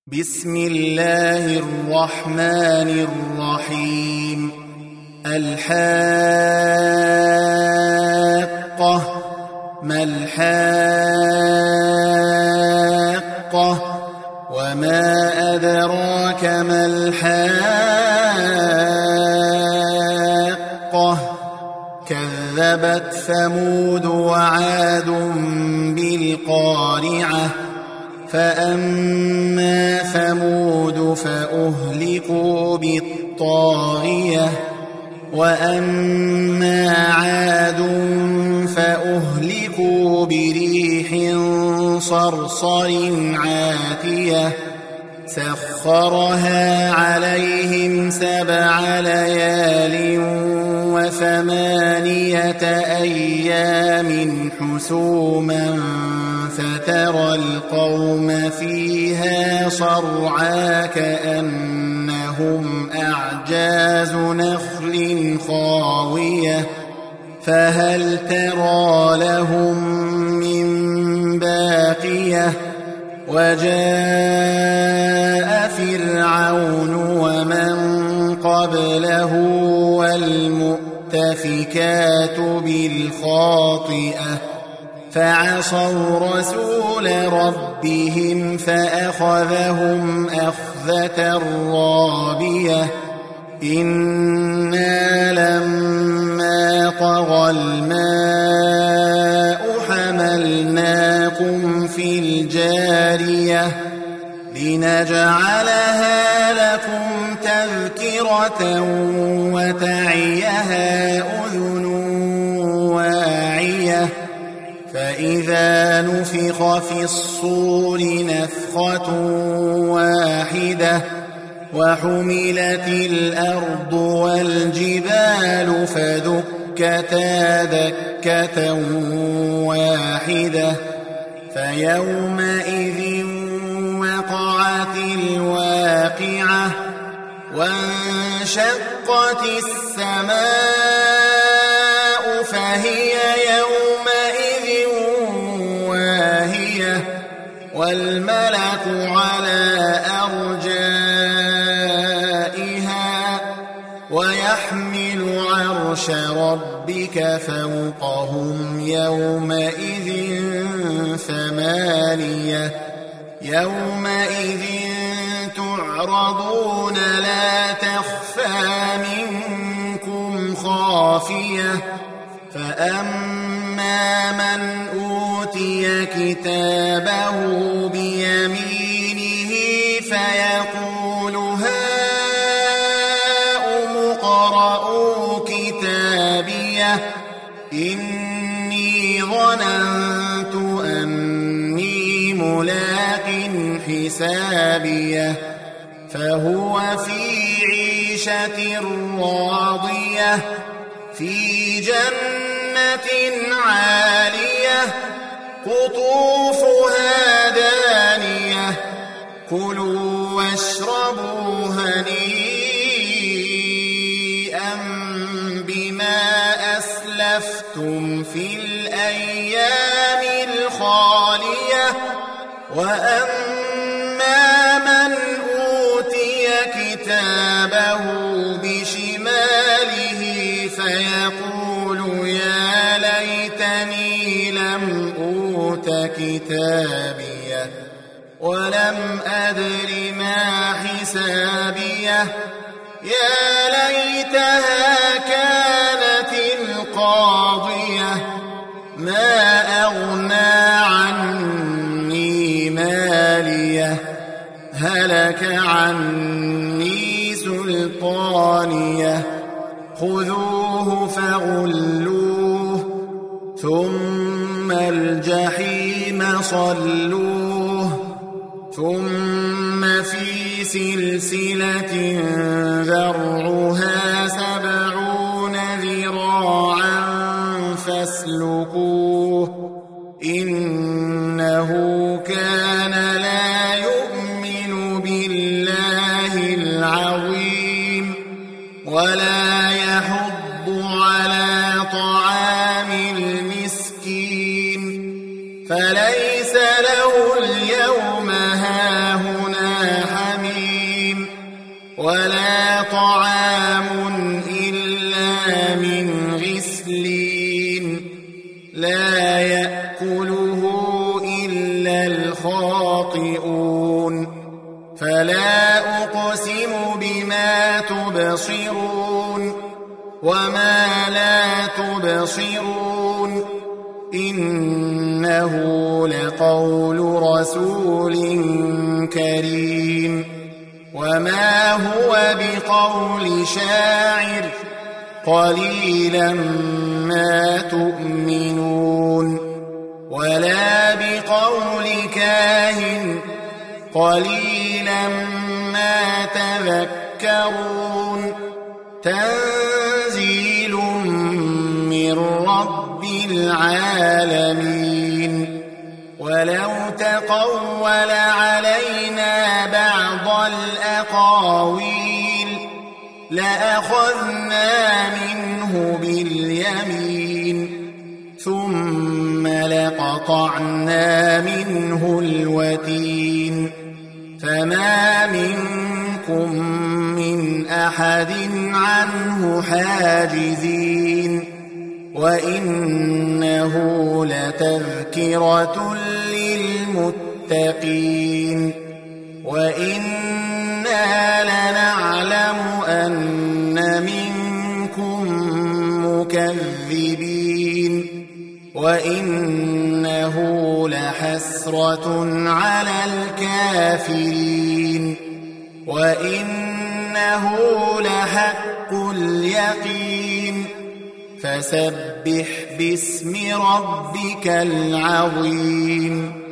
بسم الله الرحمن الرحيم. الحاقة ما الحاقة وما أدراك ما الحاقة كذبت ثمود وعاد بالقارعة فأما ثمود فأهلكوا بالطاغية وأما عاد فأهلكوا بريح صرصر عاتية سخرها عليهم 7 ليال و8 أيام حسوما فترى القوم فيها صرعى كأنهم أعجاز نخل خاوية فهل ترى لهم من باقية وجاء فرعون ومن قبله والمؤتفكات بالخاطئة فعصوا رسول ربهم فأخذهم أخذة رابية إنا لما طغى الماء حملناكم في الجارية لنجعلها لكم تذكرة وتعيها أذن واعية فإذا نفخ في الصور نفخة واحدة وحملت الأرض والجبال فدكتا دكة واحدة فيومئذ وقعت الواقعة وانشقت السماء فهي يومئذ واهية والملك على أرجائها ويحمل عرش ربك فوقهم يومئذ 8 يومئذ تعرضون لا تخفى منكم خافية فأما من أوتي كتابه بيمينه فيقول هاؤم اقرءوا كتابيه إني ظننت أني ملاق حسابيه فهو في عيشة راضية في جنة عالية قطوفها دانية كلوا واشربوا هنيئا بما أسلفتم في الأيام الخالية وأما من أوتي كتابه بشماله فيقول يا ليتني لم أوت كتابيه ولم أدر ما حسابيه يا ليتها كانت القاضية ما أغنى عني ماليه هلك عني سلطانيه خذوه فغلوه ثم الجحيم صلوه ثم في سلسلة ذرعها 70 ذراعا فاسلكوه إنه كان لا يؤمن بالله العظيم ولا يحض على طعام المسكين فليس له اليوم هاهنا تبصرون فلا أقسم بما تبصرون وما لا تبصرون إنه لقول رسول كريم وما هو بقول شاعر قليلا ما تؤمنون ولا بقول كاهن قليلا ما تذكرون تنزيل من رب العالمين ولو تقول علينا بعض الأقاويل لأخذنا منه باليمين ثم لقطعنا منه الوتين فما منكم من أحد عنه حاجزين وإنه لتذكرة للمتقين وإنا لنعلم أن منكم مكذبين وإنه لحسرة على الكافرين وإنه لحق اليقين فسبح باسم ربك العظيم